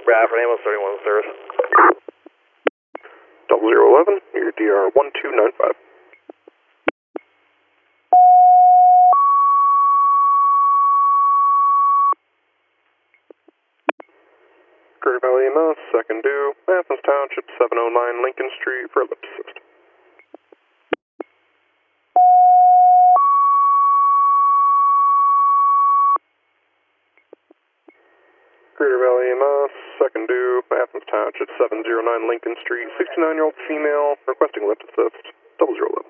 Bradford, ambulance 31 service. 0011, your DR 1295. Greater Valley EMS, second due, Athens Township, 709 Lincoln Street for lip assist. Greater Valley EMS, second due, Athens Township, 709 Lincoln Street, 69-year-old female, requesting lift assist, 0011.